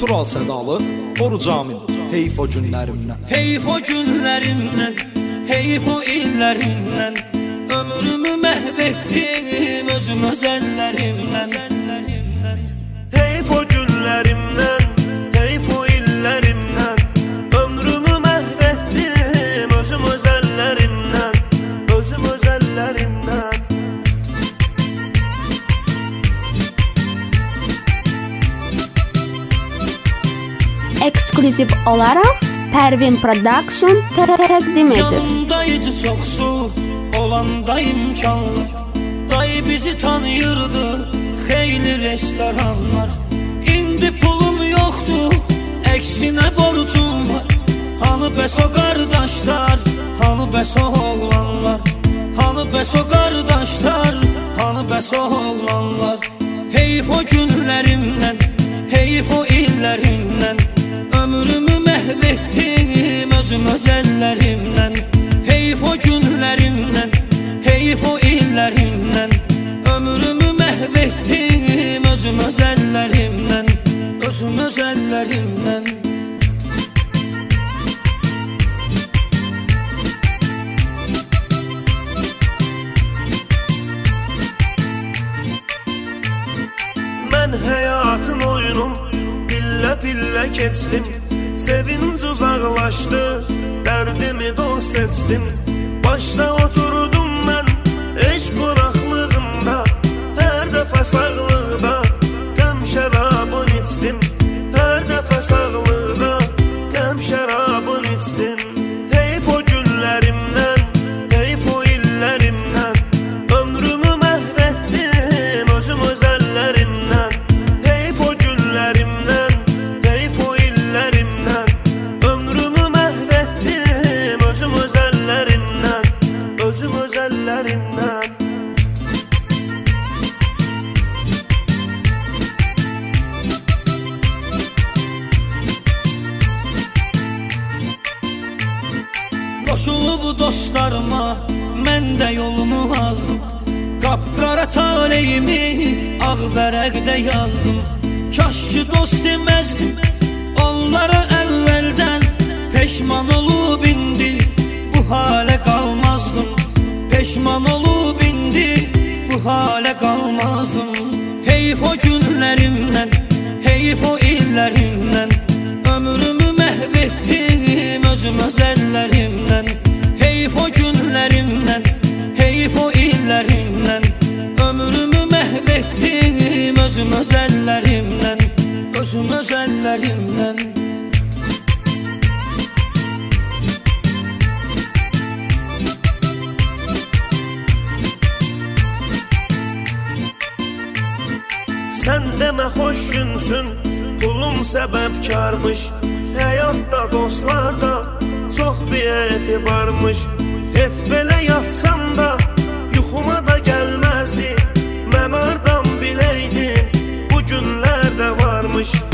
Tural Sədalı, Oruc Amin. Heyf o günlərimdən. Heyf o günlərimdən, heyf o illərimdən, ömrümü məhv etdim özüm öz əllərimdən. Heyf o günlərimdən, heyf o illərimdən, ömrümü məhv etdim özüm öz əllərimdən, özüm öz əllərimdən. Ekskluziv olaraq Pərvin Production təqdim edir. Yanımdaydı çox su, olanda imkanlar, dayı bizi tanıyırdı xeyli restoranlar. İndi pulum yoxdur, əksinə borcum var. Hanı bəs o qardaşlar, hanı bəs o oğlanlar, hanı bəs o qardaşlar, hanı bəs o oğlanlar. Heyf o günlərimdən, heyf o illərimdən, ömrümü məhv etdim özüm öz əllərimdən. Heyf o günlərimdən, heyf o illərimdən, ömrümü məhv etdim özüm öz əllərimdən, özüm öz əllərimdən. Mən həyatın oyunum pillə keçdim, sevinc uzaqlaşdı, dərdimi dost seçdim. Başda oturdum mən eşq qonaqlığında, hər dəfə sağlıqda qəm şərabın içdim, hər dəfə sağlıqda qəm şərabın içdim. Heyf o günlərimdən, heyf o illərimdən, ömrümü məhv etdim özüm öz əllərimdən. Heyf o günlərimdən, heyf o illərimdən, ömrümü məhv etdim özüm öz əllərimdən, özüm öz əllərimdən. Qoşulub dostlarıma, mən də yolumu azdım, qapqara taleyimi ağ vərəqdə yazdım. Kaş ki dost deməzdim onlara əvvəldən, peşman olub indi bu halə qalmazdım, peşman olub indi bu halə qalmazdım. Heyf o günlərimdən, heyf o illərimdən, ömrümü məhv etdim özüm öz əllərimdən. Heyf o günlərimdən, heyf o illərimdən, ömrümü məhv etdim özüm öz əllərimdən, özüm öz əllərimdən. Sən demə xoş günsün, pulum səbəbkarmış, həyatda dostlarda çox bir etibarmış. Heç belə yatsam da yuxuma da gəlməzdi, mən hardan biləydim bu günlər də varmış.